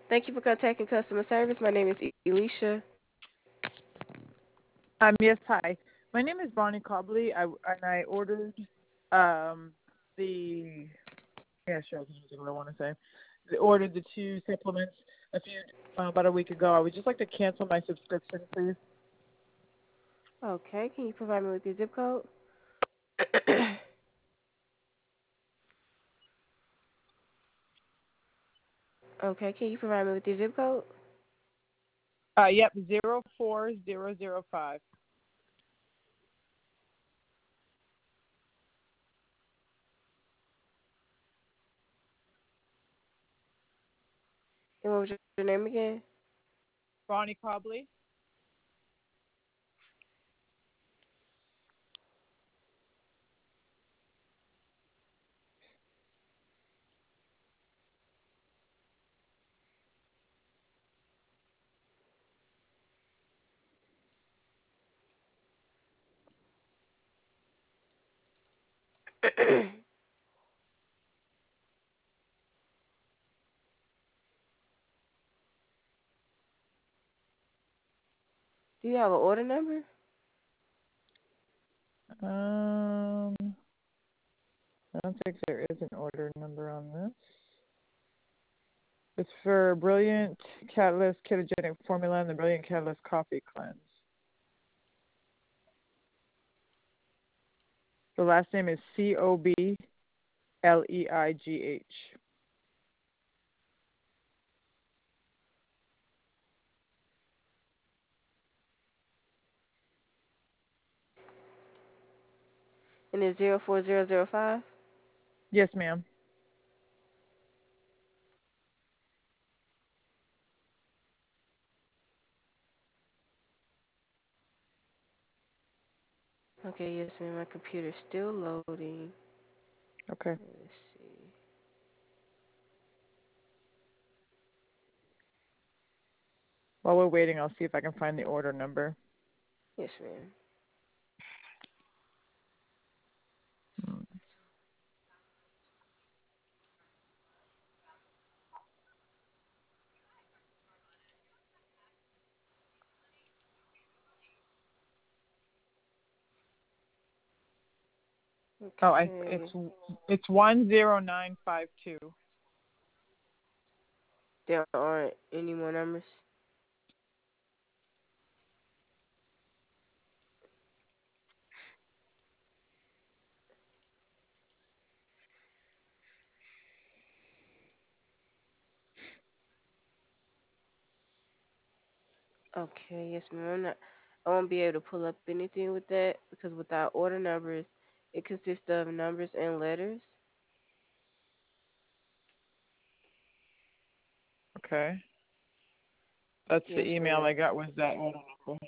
Thank you for contacting customer service. My name is Elisha. Yes, hi. My name is Bonnie Cobley. I ordered um the sure, that's what I want to say. I ordered the two supplements a few about a week ago. I would just like to cancel my subscription, please. Okay, can you provide me with your zip code? Okay, can you provide me with your zip code? Yep, 04005. And what was your name again? Bonnie Cobley. Do you have an order number? I don't think there is an order number on this. It's for Brilliant Catalyst Ketogenic Formula and the Brilliant Catalyst Coffee Cleanse. The last name is Cobleigh. And it's 04005? Yes, ma'am. Okay, yes, ma'am. My computer's still loading. Okay. Let's see. While we're waiting, I'll see if I can find the order number. Yes, ma'am. Hmm. Oh, Okay. it's 10952. There aren't any more numbers. Okay, yes, ma'am. I won't be able to pull up anything with that because without order numbers, it consists of numbers and letters. Okay. That's the Yes, email ma'am. I got with that order number.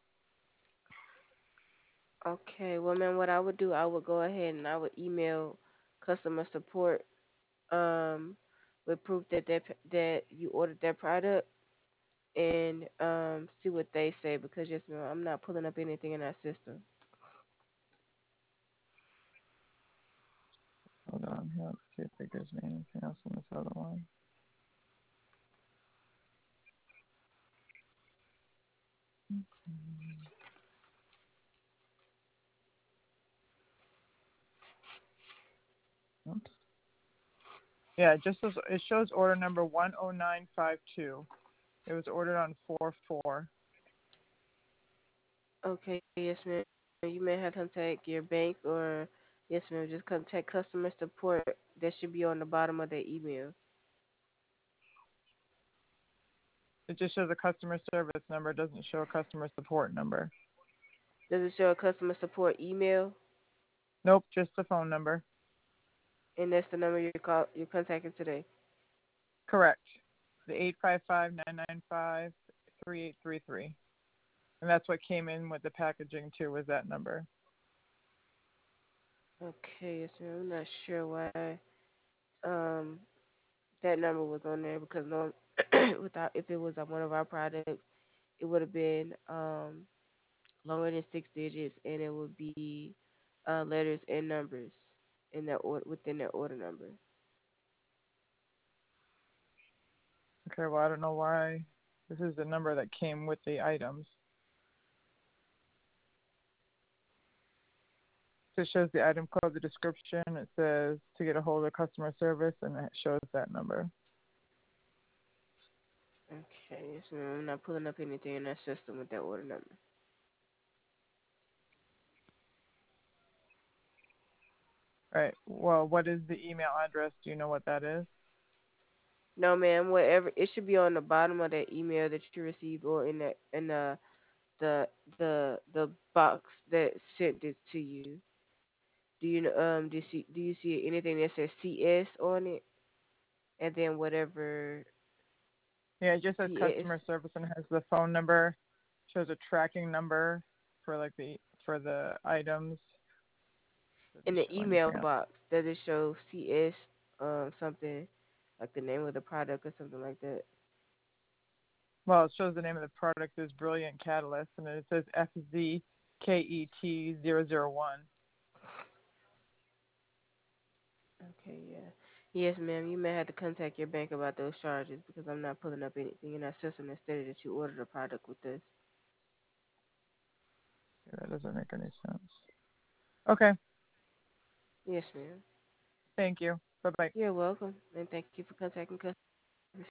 Okay, well, ma'am, what I would do, I would go ahead and I would email customer support um, with proof that you ordered that product and see what they say because yes, ma'am, I'm not pulling up anything in our system. Hold on. Here, let's see if it gives me anything else on this other one. Oops. Yeah, it shows order number 10952. It was ordered on 4/4. Okay, yes, ma'am. You may have to contact your bank or yes, ma'am, just contact customer support. That should be on the bottom of the email. It just shows a customer service number. It doesn't show a customer support number. Does it show a customer support email? Nope, just the phone number. And that's the number you're contacting today. Correct. The 855-995-3833. And that's what came in with the packaging too, was that number. Okay, yes, ma'am. I'm not sure why um that number was on there because no, without if it was one of our products, it would have been longer than 6 digits, and it would be letters and numbers in that order within that order number. Okay, well, I don't know why. This is the number that came with the items. So it shows the item code, the description. It says to get a hold of customer service, and it shows that number. Okay, yes, ma'am. I'm not pulling up anything in that system with that order number. Right. Well, what is the email address? Do you know what that is? No, ma'am. Whatever. It should be on the bottom of that email that you received, or in the the box that sent it to you. Do you see anything that says CS on it, and then whatever Yeah, it just says CS customer service and has the phone number. Shows a tracking number for like for the items. in Doesn't the show email anything else. box? Does it show CS something like the name of the product or something like that? Well, it shows the name of the product is Brilliant Catalyst, and then it says FZKET001. Okay, yeah. Yes, ma'am. You may have to contact your bank about those charges because I'm not pulling up anything in that system that stated that you ordered a product with this. Yeah, that doesn't make any sense. Okay, Yes, ma'am. thank you. Bye bye. You're welcome, and thank you for contacting